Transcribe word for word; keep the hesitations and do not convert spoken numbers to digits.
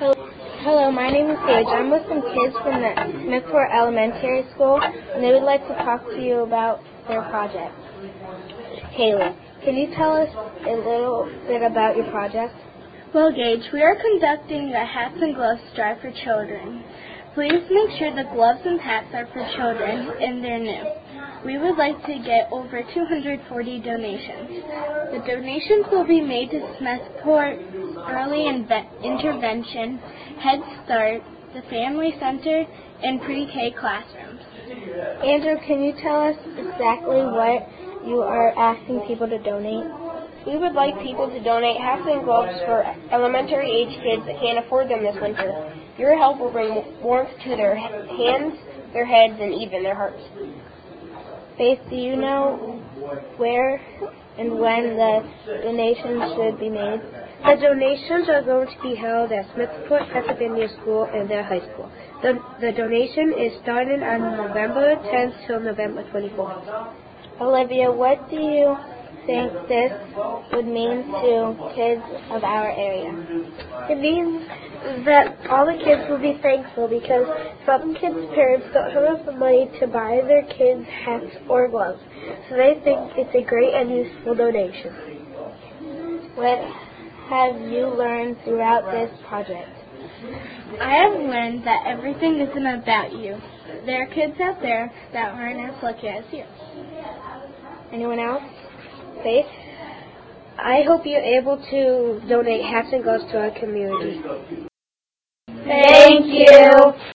Hello, my name is Paige. I'm with some kids from the Smithport Elementary School, and they would like to talk to you about their project. Haley, can you tell us a little bit about your project? Well, Gage, we are conducting a hats and gloves drive for children. Please make sure the gloves and hats are for children and they're new. We would like to get over two hundred forty donations. The donations will be made to Smithport Early Inve- Intervention, Head Start, the Family Center, and pre-K classrooms. Andrew, can you tell us exactly what you are asking people to donate? We would like people to donate hats and gloves for elementary age kids that can't afford them this winter. Your help will bring warmth to their hands, their heads, and even their hearts. Faith, do you know where and when the donations should be made? The donations are going to be held at Smithport Pennsylvania School and their high school. The, the donation is starting on November tenth till November twenty-fourth. Olivia, what do you think this would mean to kids of our area? It means that all the kids will be thankful because some kids' parents don't have the money to buy their kids hats or gloves. So they think it's a great and useful donation. What have you learned throughout this project? I have learned that everything isn't about you. There are kids out there that aren't as lucky as you. Anyone else? Faith? I hope you're able to donate hats and gloves to our community. Thank you.